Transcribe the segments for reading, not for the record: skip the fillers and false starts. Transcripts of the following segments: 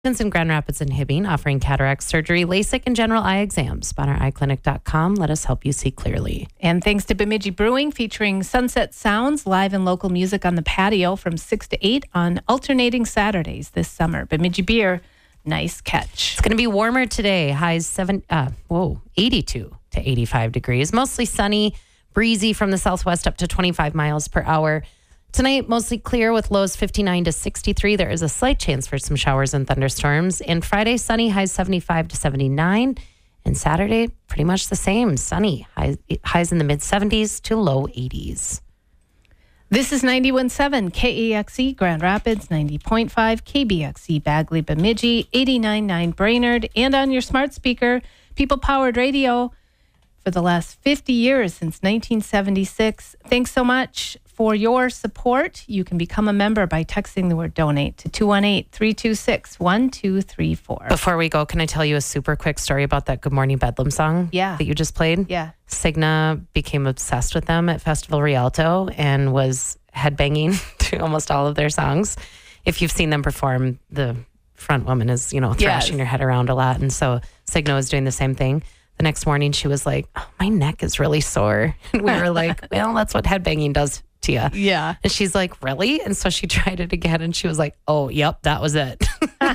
in Grand Rapids and Hibbing, offering cataract surgery, LASIK, and general eye exams. BonnerEyeClinic.com. Let us help you see clearly. And thanks to Bemidji Brewing, featuring Sunset Sounds, live and local music on the patio from 6 to 8 on alternating Saturdays this summer. Bemidji Beer, nice catch. It's going to be warmer today. Highs 82 to 85 degrees. Mostly sunny, breezy from the southwest up to 25 miles per hour. Tonight, mostly clear with lows 59 to 63. There is a slight chance for some showers and thunderstorms. And Friday, sunny, highs 75 to 79. And Saturday, pretty much the same, sunny, highs in the mid-70s to low 80s. This is 91.7 KAXE Grand Rapids, 90.5 KBXE Bagley Bemidji, 89.9 Brainerd, and on your smart speaker, people-powered radio for the last 50 years since 1976. Thanks so much for your support. You can become a member by texting the word donate to 218-326-1234. Before we go, can I tell you a super quick story about that Good Morning Bedlam song that you just played? Yeah. Cigna became obsessed with them at Festival Rialto and was headbanging to almost all of their songs. If you've seen them perform, the front woman is, thrashing her head around a lot. And so Cigna was doing the same thing. The next morning, she was like, oh, my neck is really sore. And we were like, well, that's what headbanging does to you. Yeah. And she's like, really? And so she tried it again and she was like, oh, yep, that was it.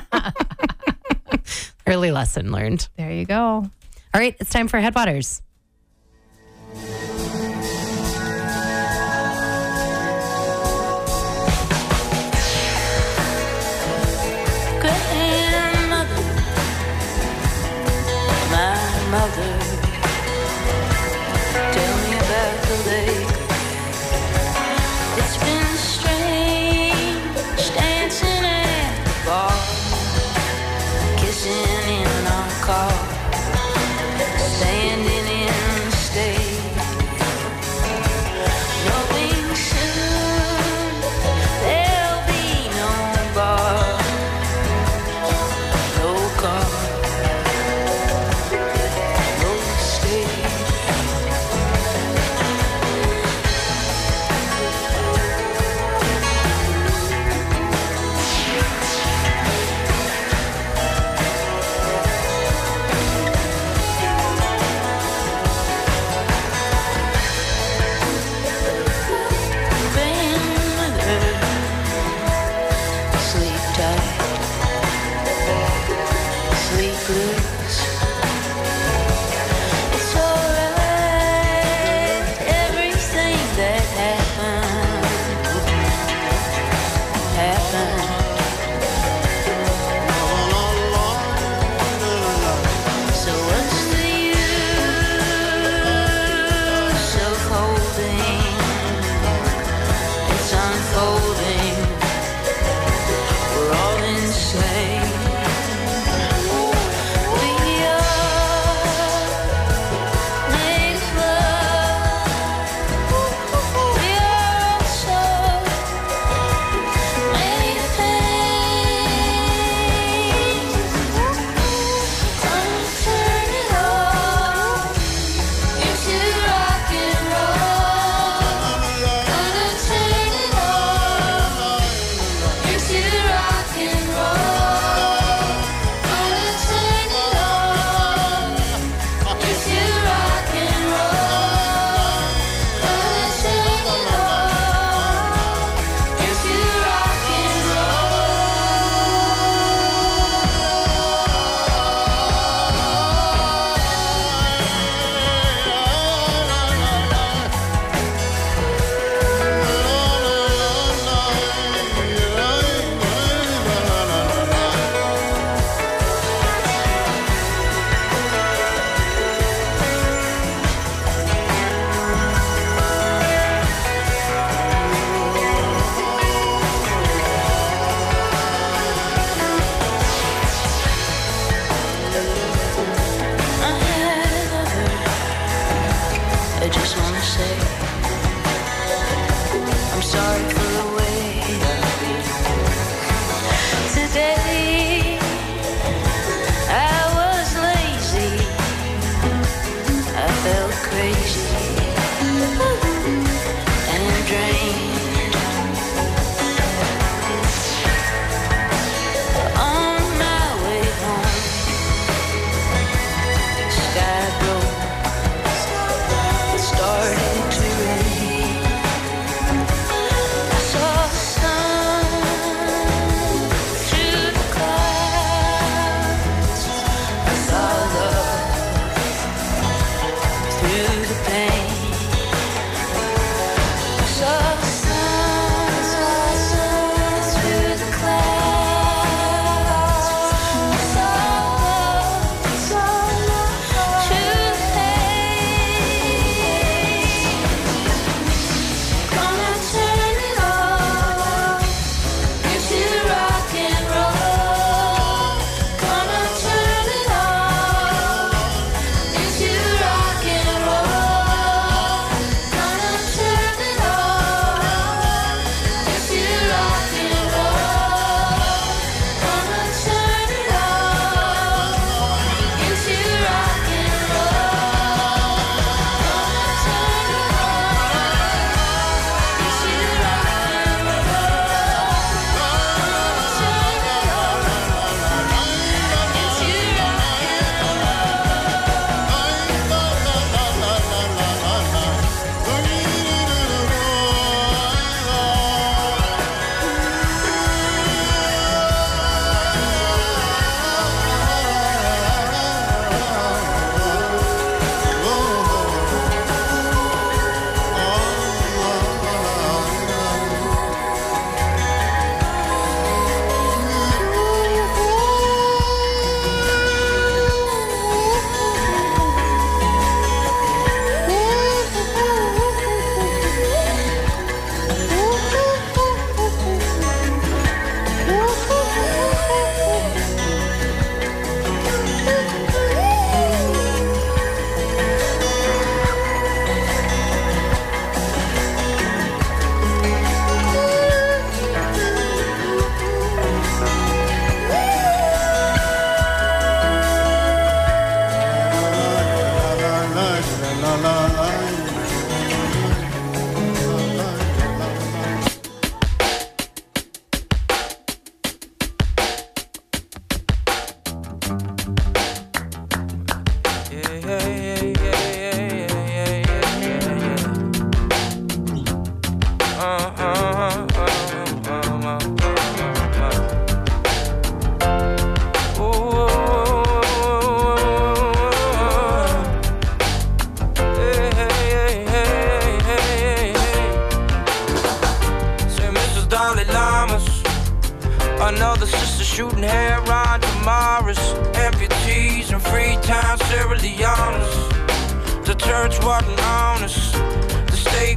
Early lesson learned. There you go. All right, it's time for Headwaters. Mother, tell me about the lake. It's been strange dancing at the bar, kissing in our car, standing in the state, knowing soon there'll be no bar, no car. We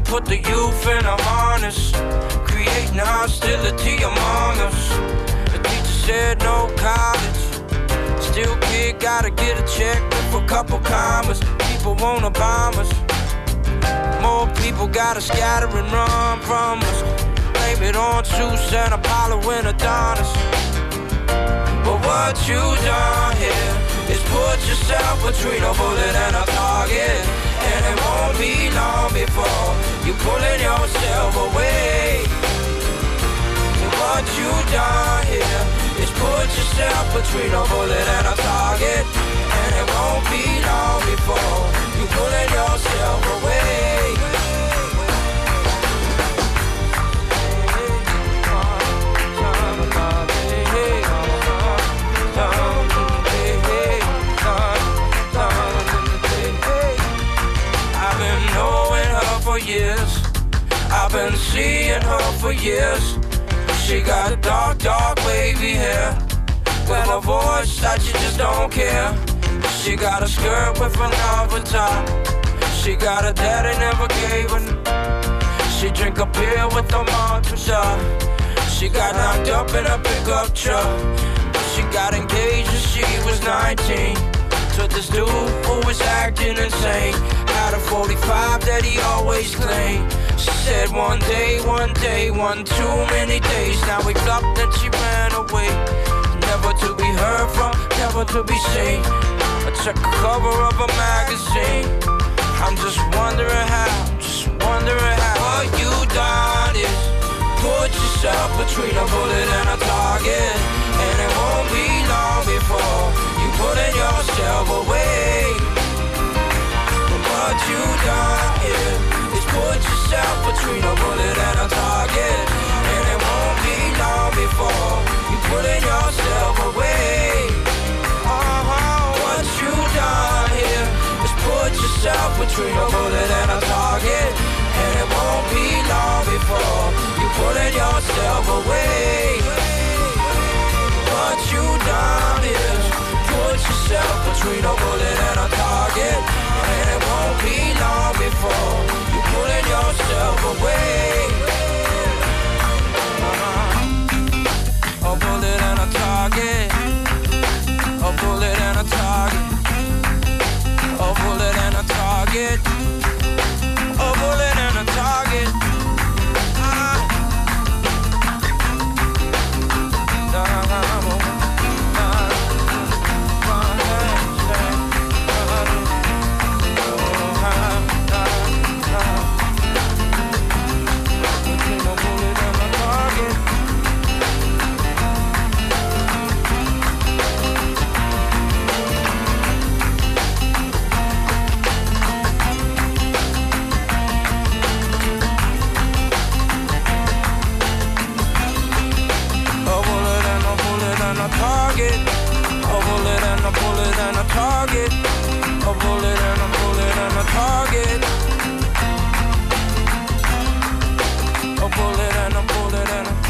put the youth in a harness, creating hostility among us. The teacher said no college, still kid gotta get a check with a couple commas. People wanna bomb us, more people gotta scatter and run from us. Blame it on Zeus and Apollo and Adonis. But what you done here is put yourself between a bullet and a target, and it won't be long before you pulling yourself away. And what you done here is put yourself between a bullet and a target, and it won't be long before you pulling yourself away. I've been knowing her for years, I've been seeing her for years. She got dark, dark wavy hair, with a voice that you just don't care. She got a skirt with another top, she got a daddy never gave her. She drink a beer with a mantra. She got knocked up in a pickup truck, she got engaged when she was 19 to this dude who was acting insane. Had a 45 that he always claimed. She said one day, one too many days. Now we up that she ran away, never to be heard from, never to be seen. I took a cover of a magazine. I'm just wondering how, what you done is put yourself between a bullet and a target, and it won't be long before you putting yourself away. But what you done here is put yourself between a bullet and a target, and it won't be long before you putting yourself away. What you done here is put yourself between a bullet and a target, and it won't be long before you putting yourself away. What you done is put yourself between a bullet and a target, and it won't be long before you pulling yourself away. A bullet and a target, a bullet and a target, a bullet and a target, a bullet and a target. Target, a bullet and a bullet and a target, a bullet and a bullet and a.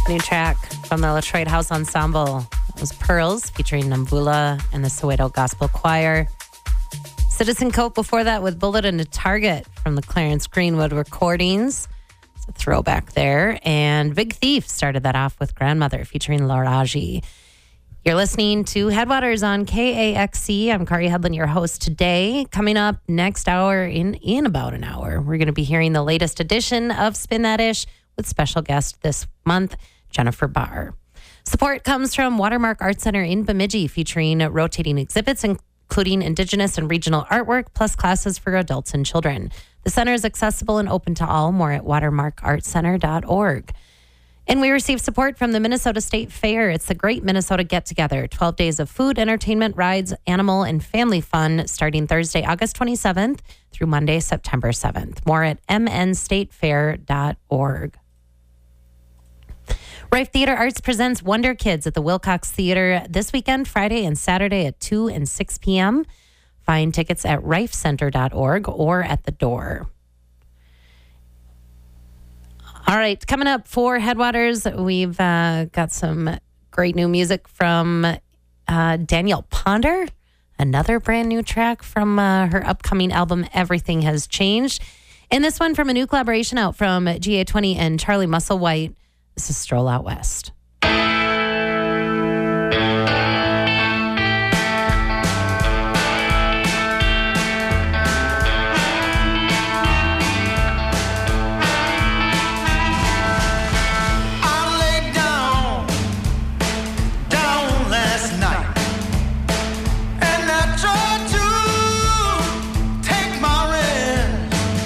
New track from the Detroit House Ensemble. It was Pearls featuring Namvula and the Soweto Gospel Choir. Citizen Cope before that with Bullet and a Target from the Clarence Greenwood Recordings. It's a throwback there. And Big Thief started that off with Grandmother featuring Laraji. You're listening to Headwaters on KAXC. I'm Kari Hedlund, your host today. Coming up next hour, in about an hour, we're going to be hearing the latest edition of Spin That Ish with special guest this month, Jennifer Barr. Support comes from Watermark Art Center in Bemidji, featuring rotating exhibits, including Indigenous and regional artwork, plus classes for adults and children. The center is accessible and open to all. More at watermarkartcenter.org. And we receive support from the Minnesota State Fair. It's the Great Minnesota Get-Together. 12 days of food, entertainment, rides, animal, and family fun starting Thursday, August 27th through Monday, September 7th. More at mnstatefair.org. Rife Theater Arts presents Wonder Kids at the Wilcox Theater this weekend, Friday and Saturday at 2 and 6 p.m. Find tickets at rifecenter.org or at the door. All right, coming up for Headwaters, we've got some great new music from Danielle Ponder, another brand new track from her upcoming album, Everything Has Changed. And this one from a new collaboration out from GA20 and Charlie Musselwhite. This is Stroll Out West.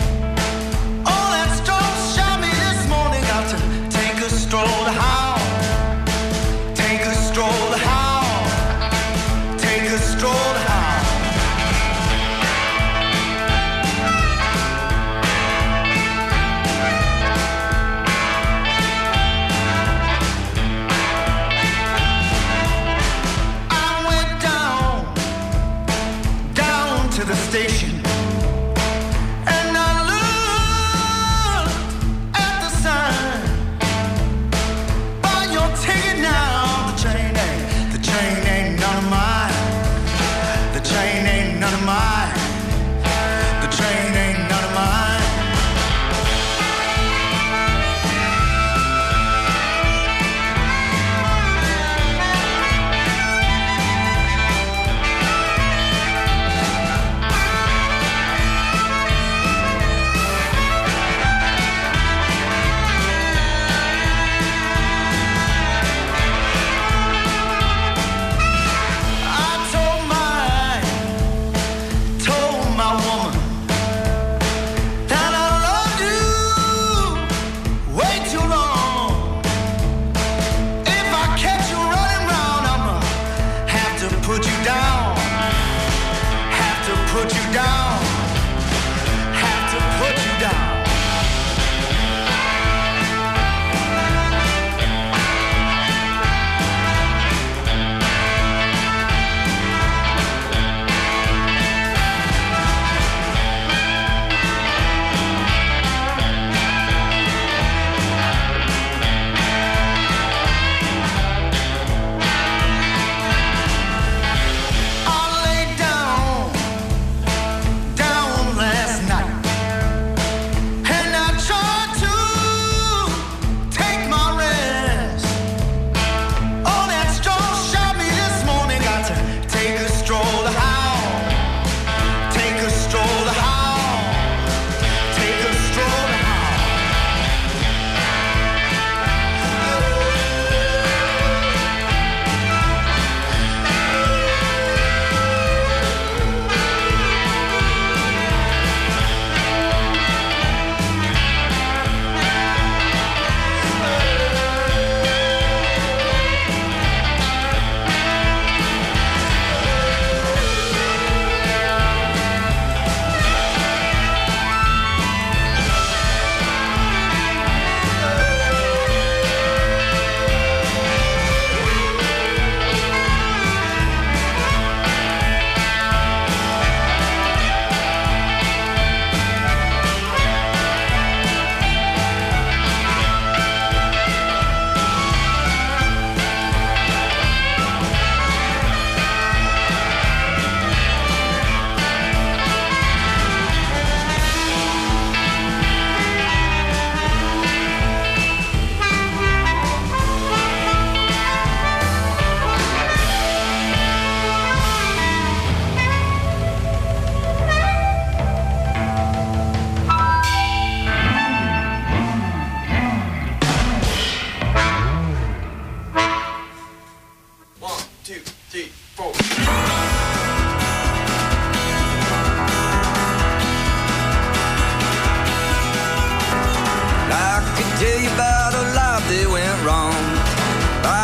Stroll the house.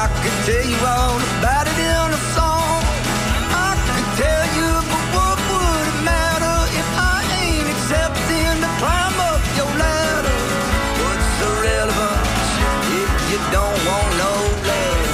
I could tell you all about it in a song. I could tell you, but what would it matter if I ain't accepting to climb up your ladder? What's the relevance if you don't want no love?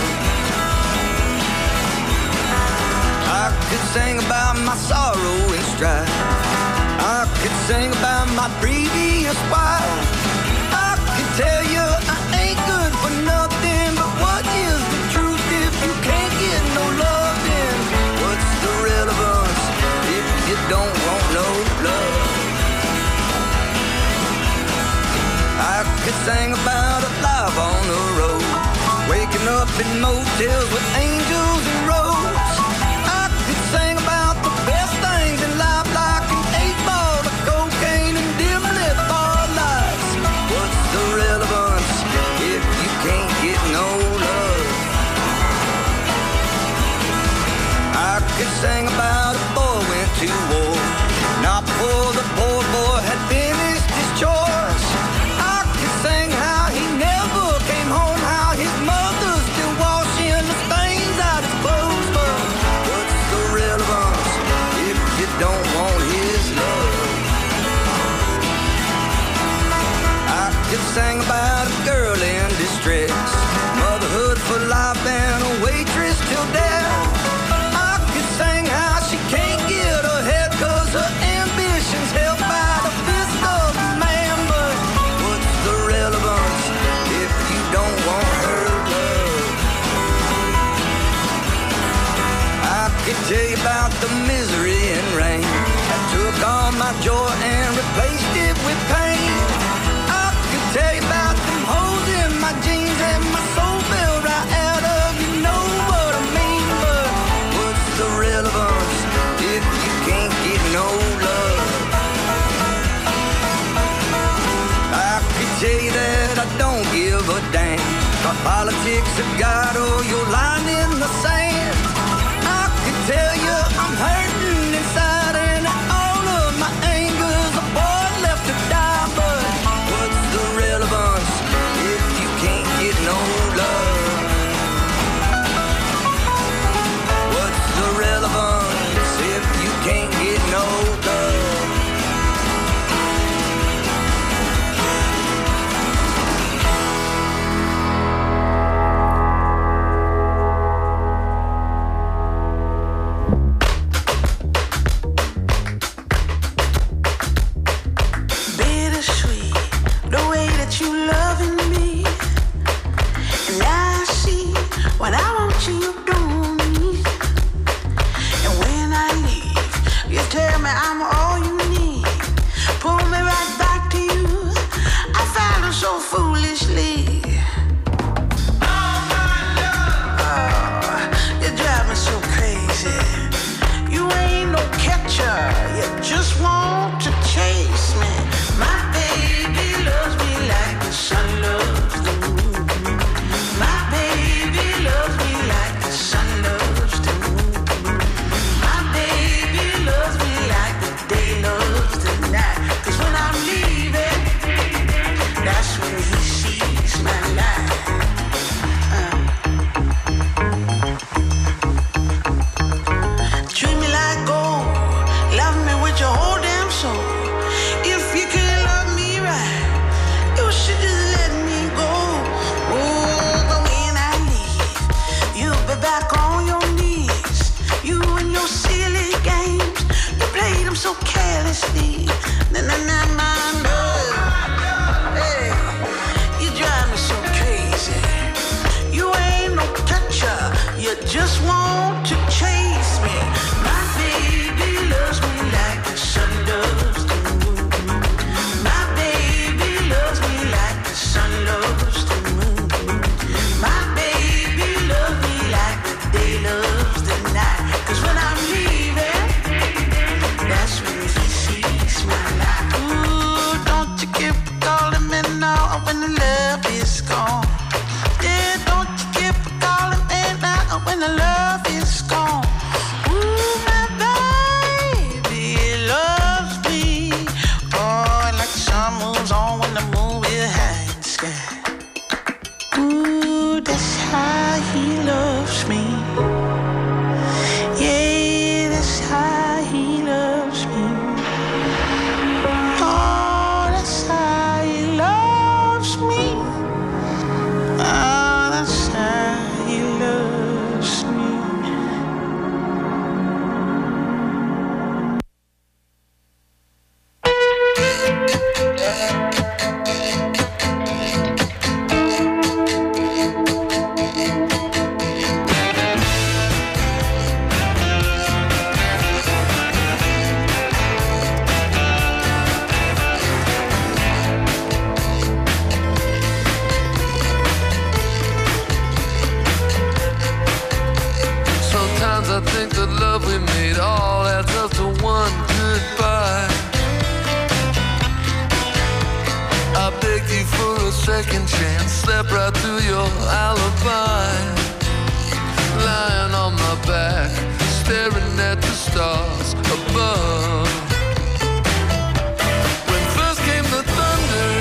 I could sing about my sorrow and strife. I could sing about my previous wife. I could tell you I ain't good for nothing, but what is the truth if you can't get no love? Then what's the relevance if you don't want no love? I could sing about a life on the road, waking up in motels with angels and roses. I could sing about the best things in life, like an 8-ball of cocaine and dim-lit bar lights. What's the relevance if you can't get no love? I could sing about a boy went to war, not before the poor boy had finished his chores. I could sing how he never came home, how his mother's still washing the stains out his clothes. But what's the relevance if you don't want his love? I could sing about a girl in distress, motherhood for life and a waitress till death. I could sing how she can't get ahead 'cause her ambition's held by the fist of a man. But what's the relevance if you don't want her love? I could tell you about the misery and rain that took all my joy and replaced it with pain. I could tell you about them holes in my jeans and my soul fell right out of, you know what I mean. But what's the relevance if you can't get no love? I could tell you that I don't give a damn what politics have got all your line in the sand. I could tell you I'm hurting inside and all of my anger's a boy left to die. But what's the relevance if you can't get no love? What's the relevance if you can't get no love? Bittersweet, the way that you loving me. And I see when I want you, you don't need. And when I leave, you tell me I'm all you need. Pull me right back to you. I follow so foolishly. You drive me so crazy. You ain't no catcher. You just want to chase me. My baby loves me like the sun loves the moon. My baby loves me like the sun loves the moon. My baby loves me like the day loves the night. 'Cause when I'm leaving, that's when he sees my light. Treat me like gold, love me with your whole damn soul. If you can't love me right, you should just let me go. Oh, but when I leave, you'll be back on your knees. You and your silly games, you played them so carelessly. Na love. Hey, you drive me so crazy. You ain't no catcher, you just want to chase me. My baby loves me like the sun loves the moon. My baby loves me like the sun loves the moon. My baby loves me like the day loves the night. 'Cause when I'm leaving, that's when he sees my light. Ooh, don't you keep calling me now when the love is gone. Yeah, don't you keep calling me now when the love is gone. Ooh, my baby loves me. Oh, like the sun moves on when the moon will hide the sky. Ooh, that's how he loves me. Yeah, that's how he loves me. Oh, that's how he loves me. Oh, that's how he loves me. Sometimes I think the love we made all adds up to one goodbye. I begged you for a second chance, slept right through your alibi. Lying on my back, staring at the stars above. When first came the thunder,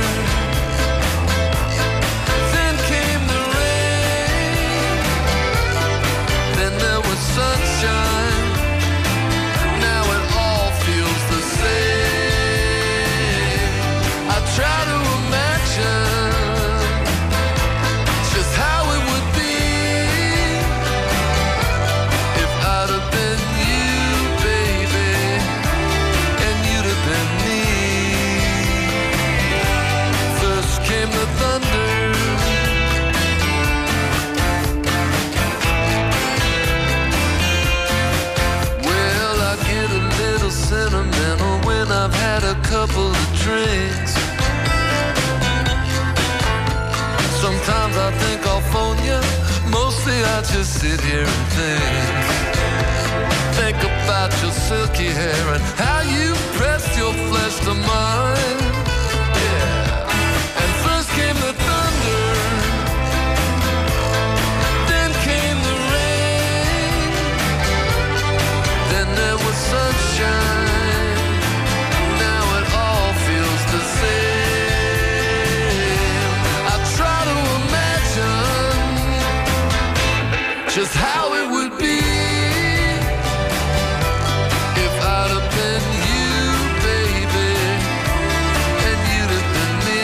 then came the rain, then there was sunshine. Now it all feels the same. I try to imagine just how it would be if I'd have been you, baby, and you'd have been me. First came the thunder, well, I get a little sentimental when I've had a couple of drinks. Sometimes I think I'll phone you, mostly I just sit here and think about your silky hair and how you pressed your flesh to mine. Yeah. And first came the thunder, then came the rain, then there was sunshine. Now it all feels the same. I try to imagine just how it would be if I'd have been you, baby, and you'd have been me.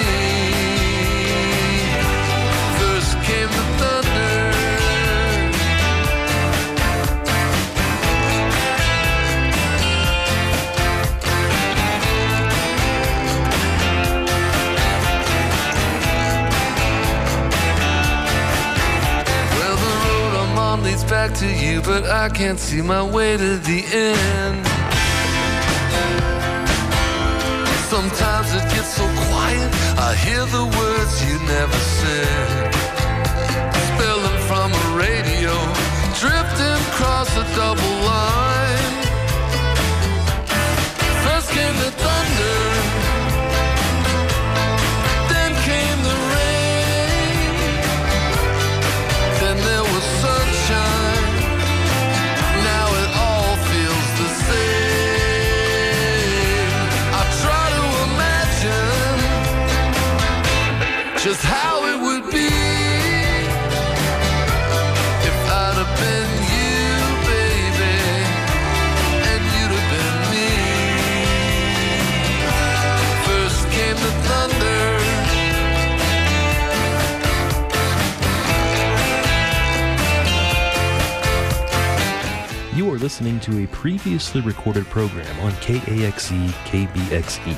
First came the thunder, well, the road I'm on leads back to you, but I can't see my way to the end. Sometimes it gets so quiet, I hear the words you never said, spilling from a radio, drifting across a double line. First came the thunder, then came the rain, then there was sunshine. Now it all feels the same. I try to imagine just how it would be if I'd have been you, baby, and you'd have been me. First came the thunder, You are listening to a previously recorded program on KAXE KBXE.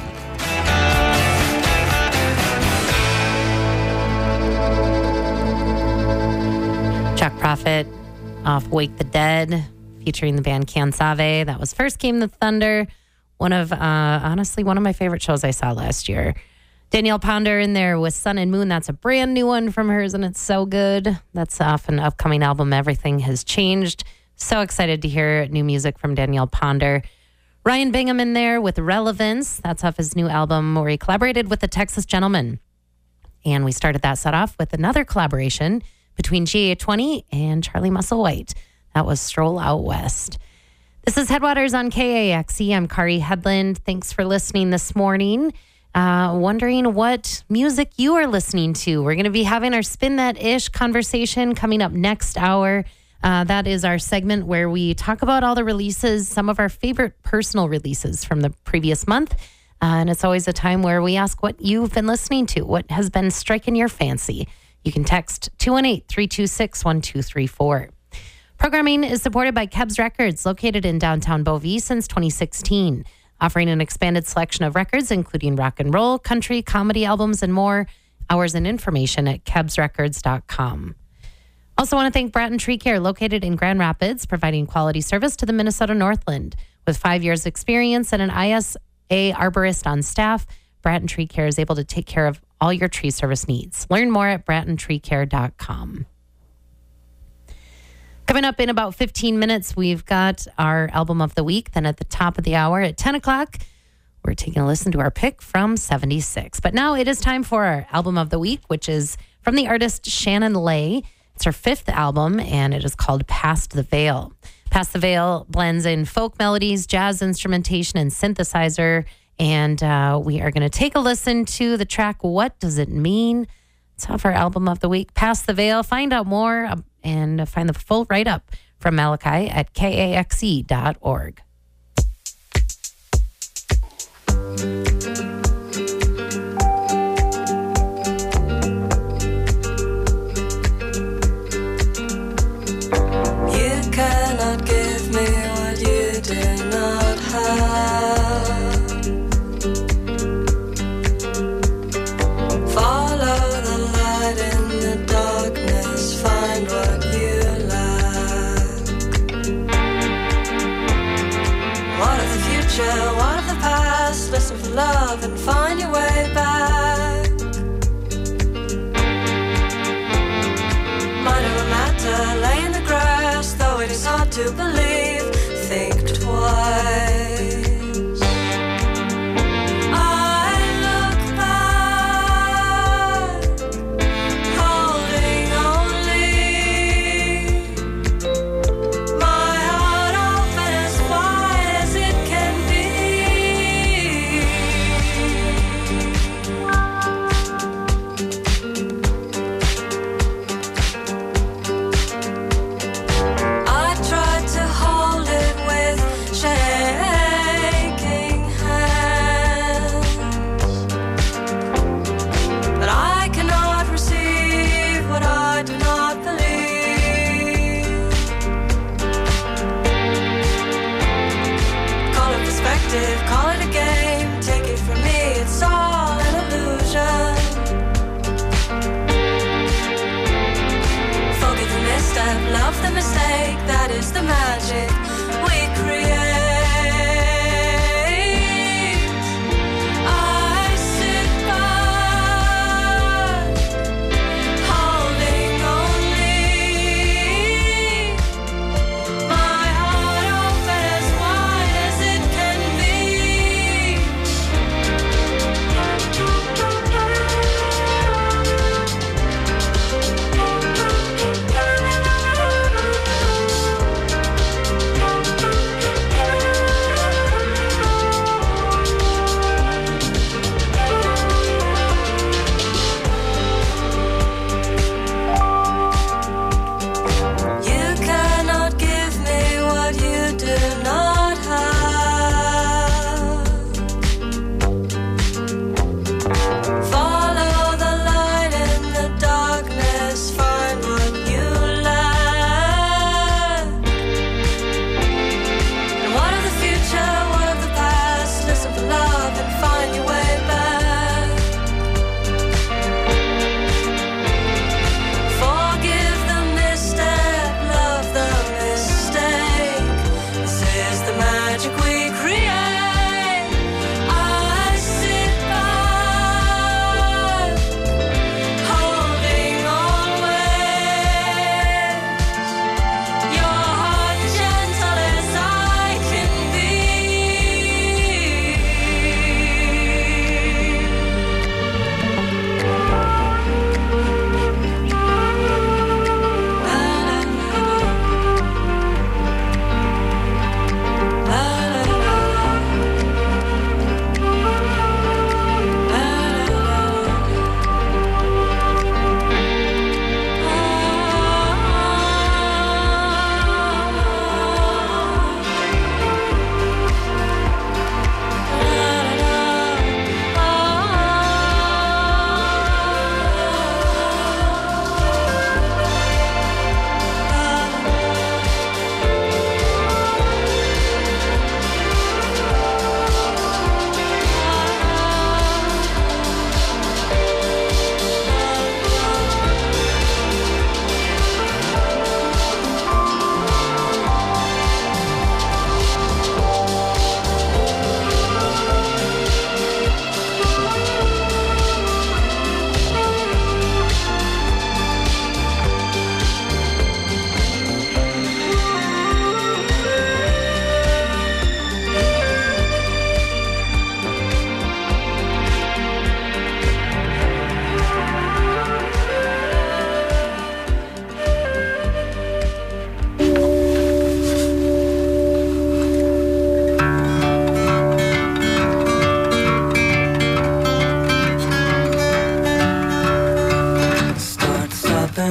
Chuck Prophet off Wake the Dead, featuring the band Cansave. That was First Came the Thunder. Honestly, one of my favorite shows I saw last year. Danielle Ponder in there with Sun and Moon. That's a brand new one from hers, and it's so good. That's off an upcoming album, Everything Has Changed. So excited to hear new music from Danielle Ponder. Ryan Bingham in there with Relevance. That's off his new album where he collaborated with the Texas Gentleman. And we started that set off with another collaboration between GA20 and Charlie Musselwhite. That was Stroll Out West. This is Headwaters on KAXE. I'm Kari Headland. Thanks for listening this morning. wondering what music you are listening to. We're going to be having our Spin That-ish conversation coming up next hour. That is our segment where we talk about all the releases, some of our favorite personal releases from the previous month. And it's always a time where we ask what you've been listening to, what has been striking your fancy. You can text 218-326-1234. Programming is supported by Kebs Records, located in downtown Beauvais since 2016, offering an expanded selection of records, including rock and roll, country, comedy albums, and more. Hours and information at kebsrecords.com. Also want to thank Bratton Tree Care, located in Grand Rapids, providing quality service to the Minnesota Northland. With 5 years experience and an ISA arborist on staff, Bratton Tree Care is able to take care of all your tree service needs. Learn more at brattentreecare.com. Coming up in about 15 minutes, we've got our album of the week. Then at the top of the hour at 10 o'clock, we're taking a listen to our pick from 76. But now it is time for our album of the week, which is from the artist Shannon Lay. It's her 5th album, and it is called Past the Veil. Past the Veil blends in folk melodies, jazz instrumentation, and synthesizer. And we are going to take a listen to the track, What Does It Mean? It's off our album of the week, Past the Veil. Find out more and find the full write-up from Malachi at kaxe.org. You cannot give me what you do not have. Follow the light in the darkness, find what you lack. What of the future, what of the past? Listen for love and find your way back. Minor matter, lay in the grass, though it is hard to believe, think twice. I tried to hold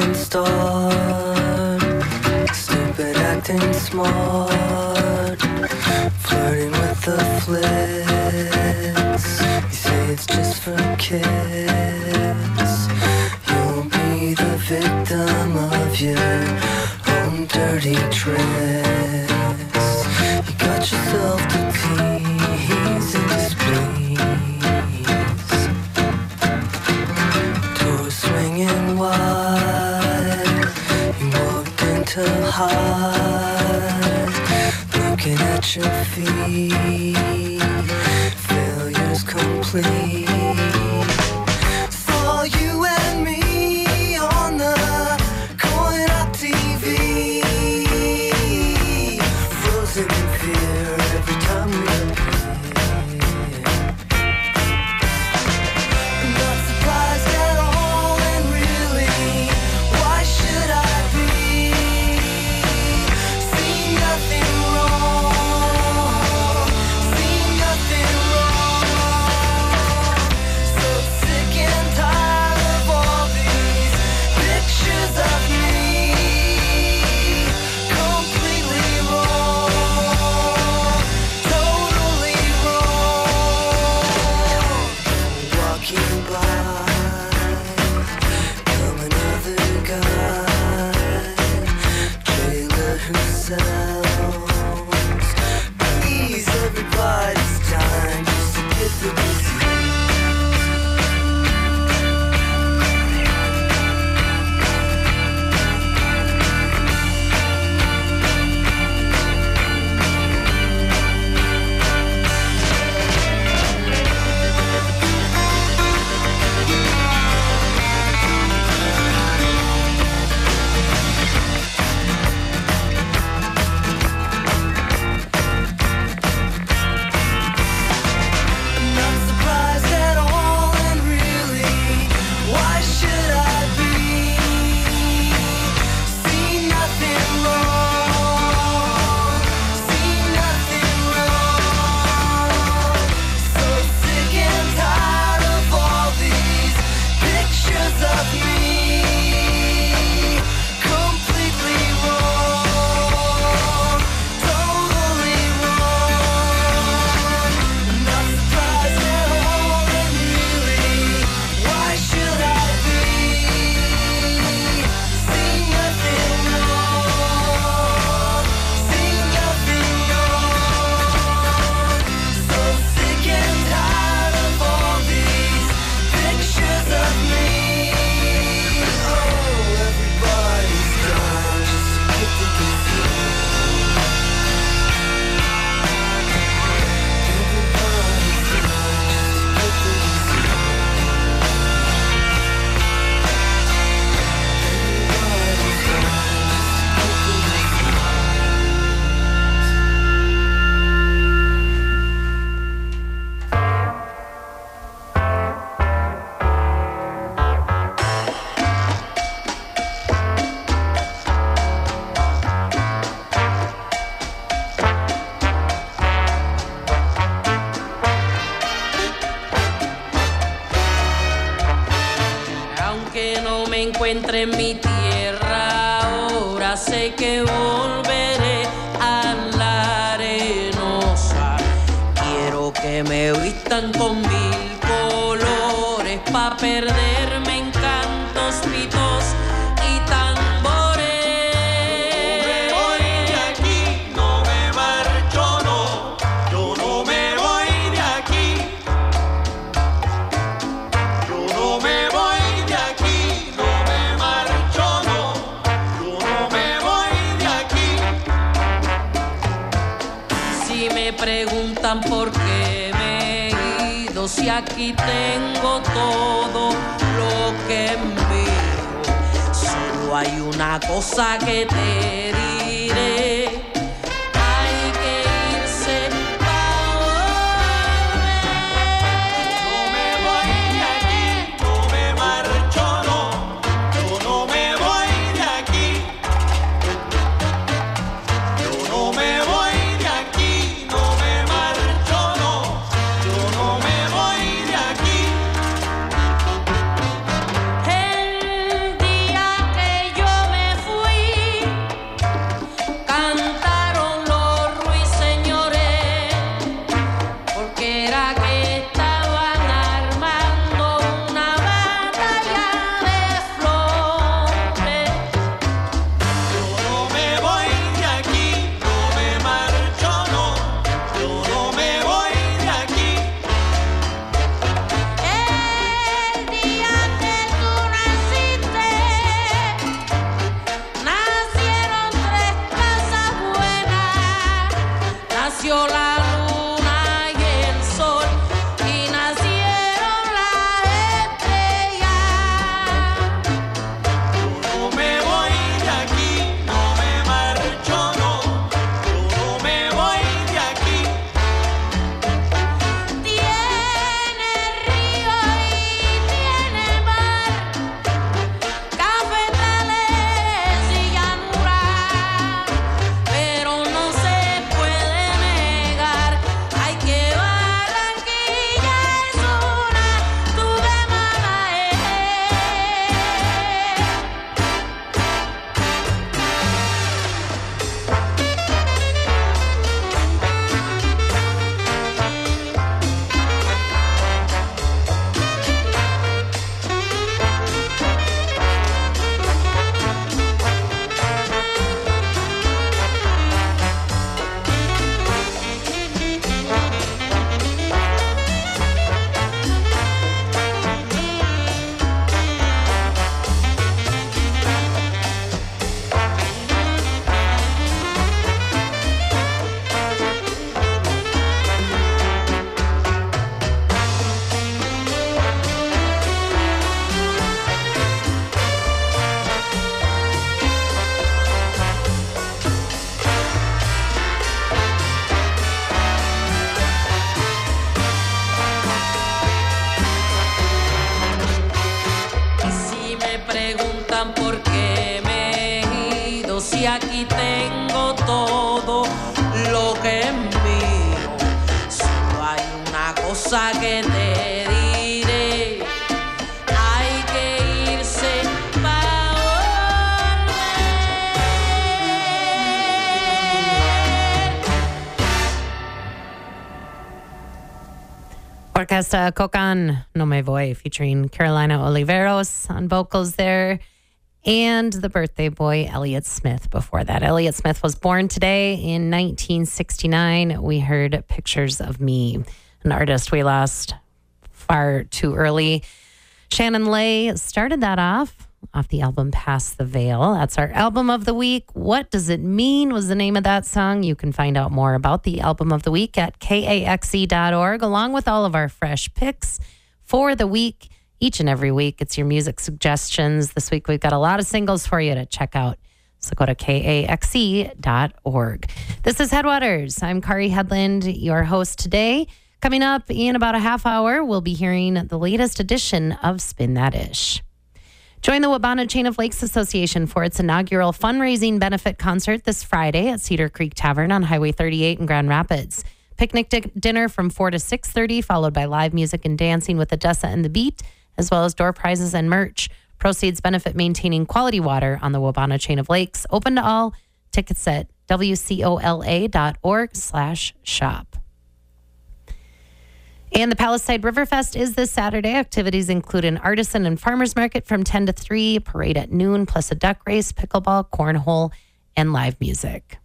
and start. Stupid acting smart, flirting with the flicks. You say it's just for kids. You'll be the victim of your own dirty tricks. You got yourself to tease and displease. Doors swinging wide, you walked into hide. Looking at your feet, failure's complete. Saw you and me on the Coin Up TV, frozen in fear every time we appear. Not surprised at all, and really, why should I be? See nothing wrong, see nothing wrong. So sick and tired of all these pictures of me, completely wrong, totally wrong. Walking by, come another guy, trailer who sells. Please, everybody's time just to get the disease. Not surprised at all, and really, why should I be? See nothing wrong, see nothing wrong. So sick and tired of all these pictures of me, completely wrong, totally wrong. Not surprised at all, and really, why should I be? See nothing wrong, see nothing wrong. So sick and tired of all these pictures of me. Oh, everybody's gone just to get the disease. Everybody's gone just to get the disease. Everybody's gone Aunque no me encuentre en mi tierra, ahora sé que volveré a la arenosa. Quiero que me vistan con mil colores pa' perderme en cantos, pitos y tambores. No me voy de aquí, no me marcho, no. Yo no me voy de aquí. Yo no me voy de aquí, no me marcho, no. Yo no me voy de aquí. Si me preguntan por qué me he ido, si aquí tengo todo lo que envío, solo hay una cosa que te diré. Hay que irse pa' volver. No me voy de aquí, no me marcho, no. Yo no me voy de aquí. Yo no me voy de aquí, no me marcho, no. Yo no me voy de aquí. El día que si aquí tengo todo lo que es mío. Solo hay una cosa que te diré, hay que irse pa' volver. Orquesta Cocan, No Me Voy, featuring Carolina Oliveros on vocals there. And the birthday boy, Elliott Smith, before that. Elliott Smith was born today in 1969. We heard Pictures of Me, an artist we lost far too early. Shannon Lay started that off the album Past the Veil. That's our album of the week. What Does It Mean was the name of that song. You can find out more about the album of the week at kaxe.org, along with all of our fresh picks for the week. Each and every week, it's your music suggestions. This week, we've got a lot of singles for you to check out. So go to kaxe.org. This is Headwaters. I'm Kari Headland, your host today. Coming up in about a half hour, we'll be hearing the latest edition of Spin That Ish. Join the Wabana Chain of Lakes Association for its inaugural fundraising benefit concert this Friday at Cedar Creek Tavern on Highway 38 in Grand Rapids. Picnic dinner from 4 to 6:30, followed by live music and dancing with Odessa and the Beat, as well as door prizes and merch. Proceeds benefit maintaining quality water on the Wabana Chain of Lakes. Open to all. Tickets at wcola.org/shop. And the Palisade Riverfest is this Saturday. Activities include an artisan and farmers market from 10 to 3, parade at noon, plus a duck race, pickleball, cornhole, and live music.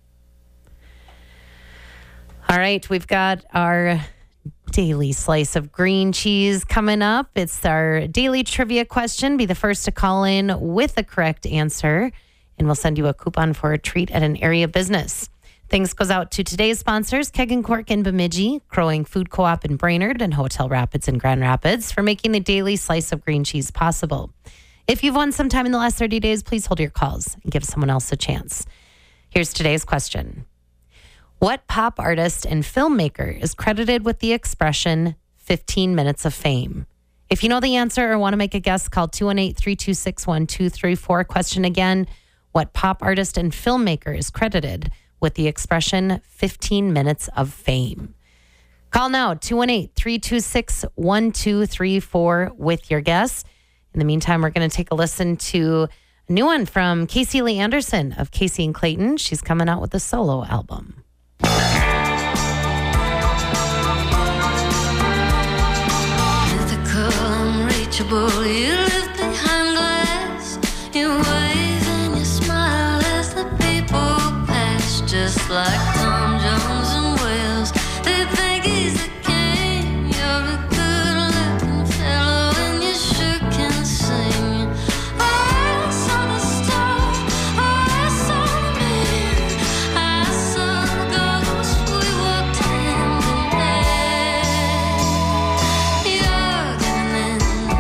All right, we've got our daily slice of green cheese coming up. It's our daily trivia question. Be the first to call in with the correct answer, and we'll send you a coupon for a treat at an area business. Thanks goes out to today's sponsors, Keg and Cork in Bemidji, Crowing Food Co-op in Brainerd, and Hotel Rapids in Grand Rapids for making the daily slice of green cheese possible. If you've won sometime in the last 30 days, please hold your calls and give someone else a chance. Here's today's question. What pop artist and filmmaker is credited with the expression 15 minutes of fame? If you know the answer or want to make a guess, call 218-326-1234. Question again, what pop artist and filmmaker is credited with the expression 15 minutes of fame? Call now, 218-326-1234 with your guess. In the meantime, we're going to take a listen to a new one from Casey Lee Anderson of Casey and Clayton. She's coming out with a solo album. Unreachable, you live behind glass. You wave and you smile as the people pass, just like Tom Jones and Wales. They think he's the king. You're a good-looking fellow and you sure can sing. I saw the stars, I saw the men, I saw the ghosts. We walked hand in hand. You're giving in,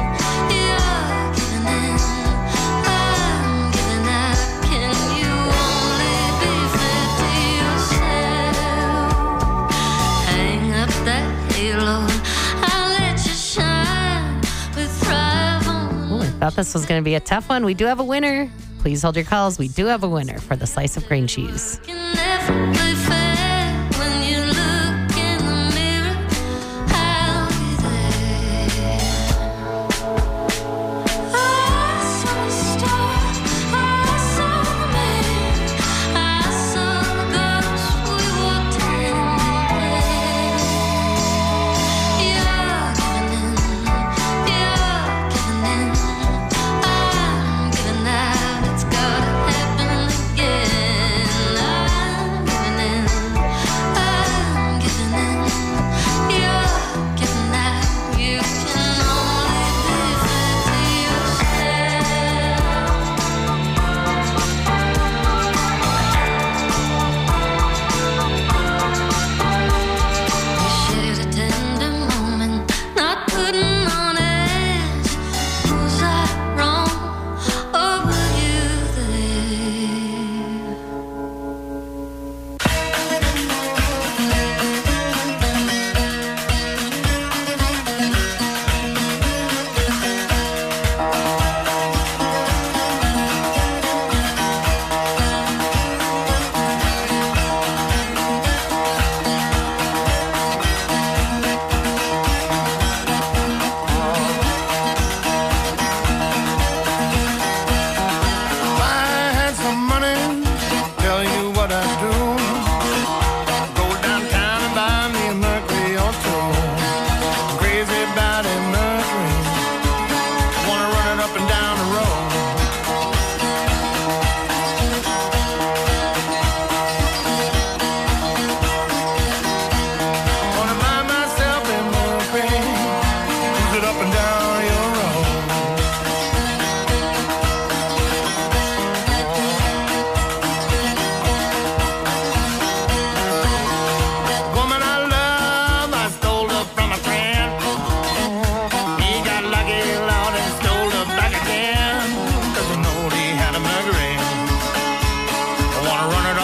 I'm giving out. Can you only be fair to yourself? Hang up that halo, I'll let you shine. We thrive on. Ooh, I thought this was going to be a tough one. We do have a winner. Please hold your calls. We do have a winner for the slice of green cheese. Can never be fair when you look in the mirror. I'll be there. I saw the stars, I saw the men, I saw the ghosts. We walked hand in hand. You're giving in, I'm giving out. It's gotta happen again. I'm giving in,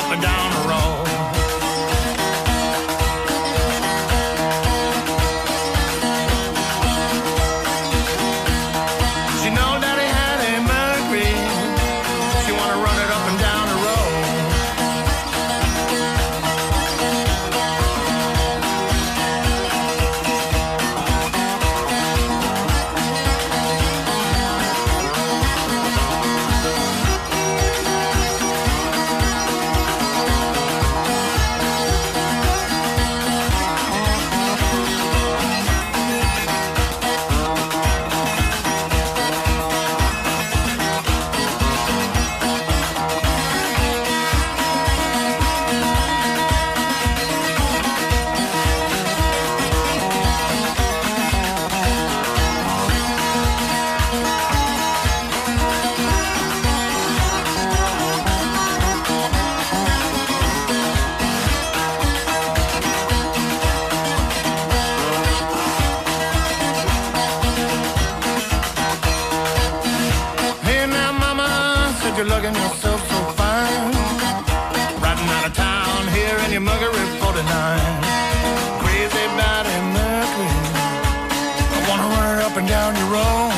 up and down the road. She know Daddy had a Mercury. She wanna run it up and down the road. Hey now, Mama, said you're looking yourself so fine. Riding out of town here in your Mercury 49. Crazy about a Mercury. I wanna run it up and down your road.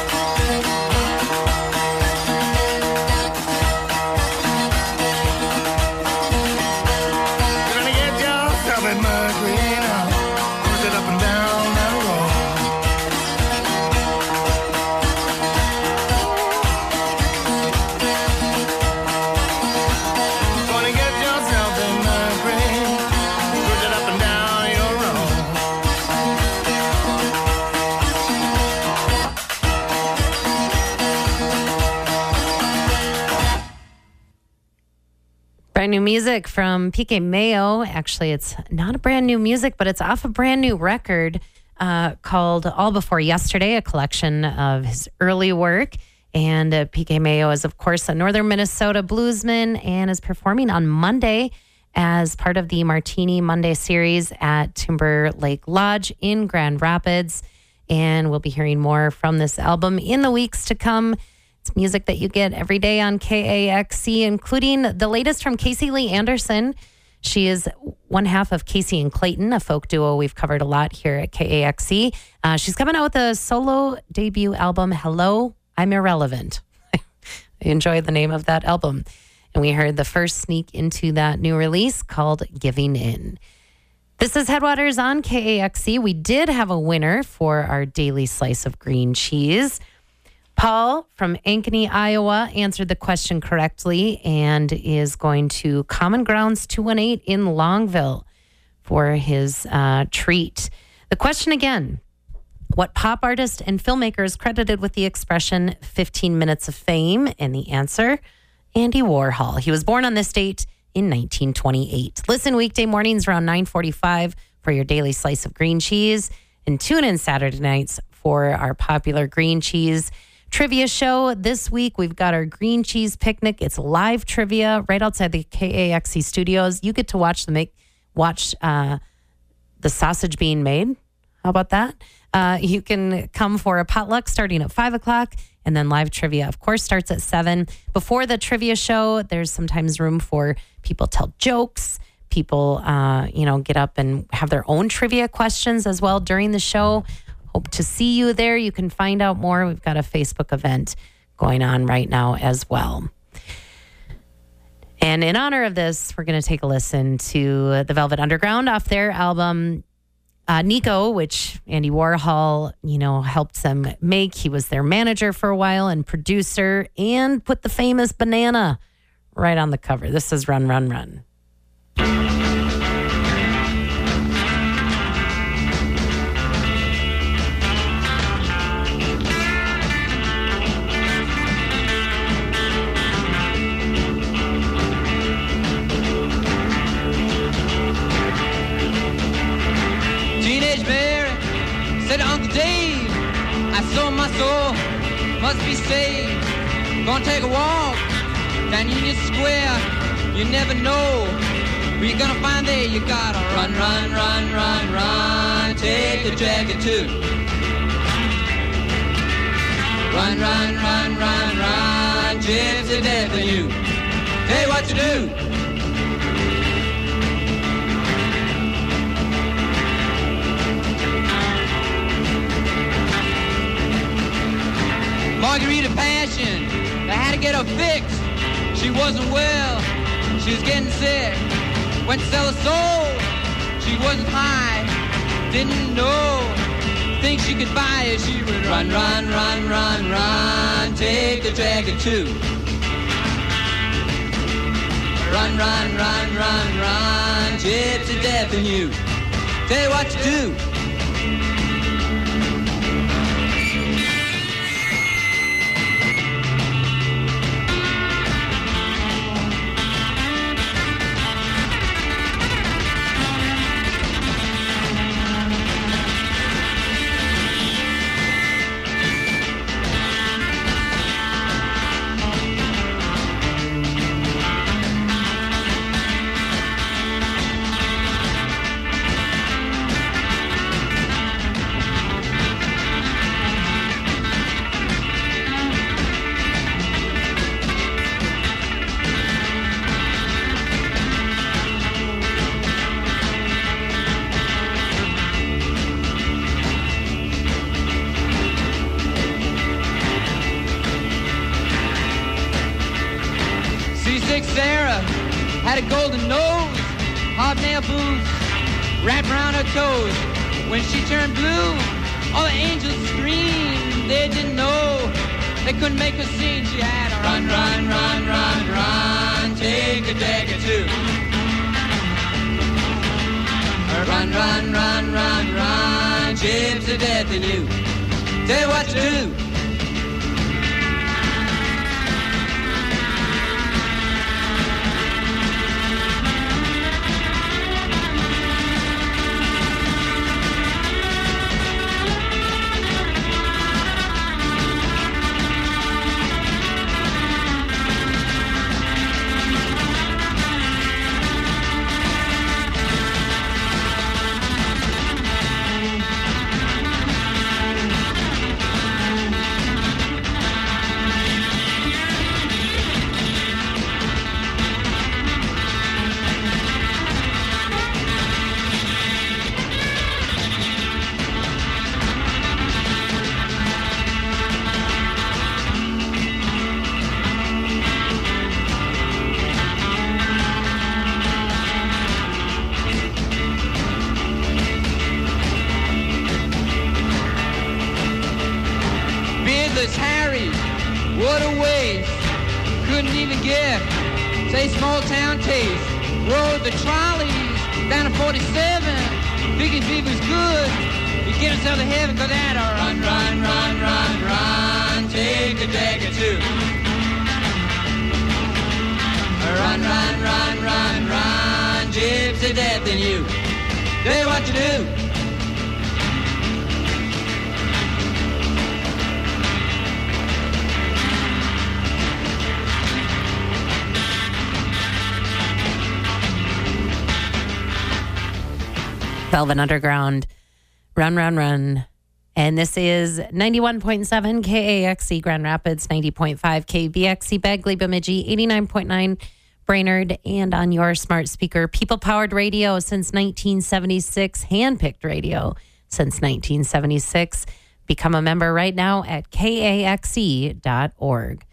You're gonna get yourself a Mercury now. Cruise it up and down that road. Gonna get yourself a Mercury. Cruise it up and down your road. Brand new music from PK Mayo. Actually, it's not a brand new music, but it's off a brand new record called All Before Yesterday, a collection of his early work. And PK Mayo is, of course, a Northern Minnesota bluesman and is performing on Monday as part of the Martini Monday series at Timber Lake Lodge in Grand Rapids. And we'll be hearing more from this album in the weeks to come. It's music that you get every day on KAXC, including the latest from Casey Lee Anderson. She is one half of Casey and Clayton, a folk duo we've covered a lot here at KAXC. She's coming out with a solo debut album, Hello, I'm Irrelevant. I enjoyed the name of that album. And we heard the first sneak into that new release called Giving In. This is Headwaters on KAXC. We did have a winner for our daily slice of green cheese. Paul from Ankeny, Iowa answered the question correctly and is going to Common Grounds 218 in Longville for his treat. The question again, what pop artist and filmmaker is credited with the expression 15 minutes of fame? And the answer, Andy Warhol. He was born on this date in 1928. Listen weekday mornings around 9:45 for your daily slice of green cheese, and tune in Saturday nights for our popular green cheese trivia show. This week, we've got our green cheese picnic. It's live trivia right outside the KAXC studios. You get to watch the sausage being made. How about that? You can come for a potluck starting at 5 o'clock, and then live trivia, of course, starts at 7. Before the trivia show, there's sometimes room for people tell jokes. People, get up and have their own trivia questions as well during the show. Hope to see you there. You can find out more. We've got a Facebook event going on right now as well. And in honor of this, we're going to take a listen to the Velvet Underground off their album, Nico, which Andy Warhol, helped them make. He was their manager for a while and producer, and put the famous banana right on the cover. This is Run, Run, Run. soul must be saved. Gonna take a walk down Union Square. You never know who you're gonna find there. You gotta run, run, run, run, run. Take the jacket too. Run, run, run, run, run. Gypsy death for you. Tell you what you do. Margarita Passion. They had to get her fixed. She wasn't well. She was getting sick. Went to sell her soul. She wasn't high. Didn't know. Think she could buy it. She would run, run, run, run, run. Take the dragon too. Run, run, run, run, run. Gypsy death in you. Tell you what to do. Sarah had a golden nose, hobnail boots wrapped around her toes. When she turned blue, all the angels screamed. They didn't know, they couldn't make her sing. She had a run, run, run, run, run, take a dagger too. Run, run, run, run, run, gypsy death in you. Tell you what to do. Harry, what a waste. Couldn't even get, say, small town taste. Rode the trolleys down to 47. Thinking he was good. He'd get himself to heaven, cause that run, run, run, run, run. Take a dagger too. Run, run, run, run, run. Gypsy death in you. Tell you what to do. Velvet Underground, Run, Run, Run. And this is 91.7 KAXE Grand Rapids, 90.5 KBXE Bagley Bemidji, 89.9 Brainerd, and on your smart speaker, people-powered radio since 1976, hand-picked radio since 1976. Become a member right now at kaxe.org.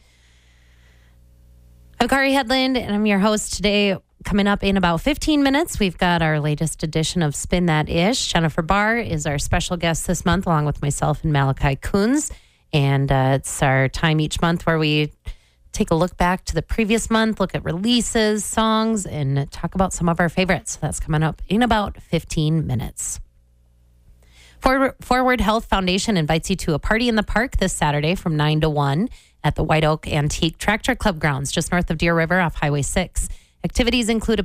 I'm Kari Headland, and I'm your host today. Coming up in about 15 minutes, we've got our latest edition of Spin That Ish. Jennifer Barr is our special guest this month, along with myself and Malachi Coons. And it's our time each month where we take a look back to the previous month, look at releases, songs, and talk about some of our favorites. So that's coming up in about 15 minutes. Forward Health Foundation invites you to a party in the park this Saturday from 9 to 1 at the White Oak Antique Tractor Club grounds, just north of Deer River off Highway 6. Activities include a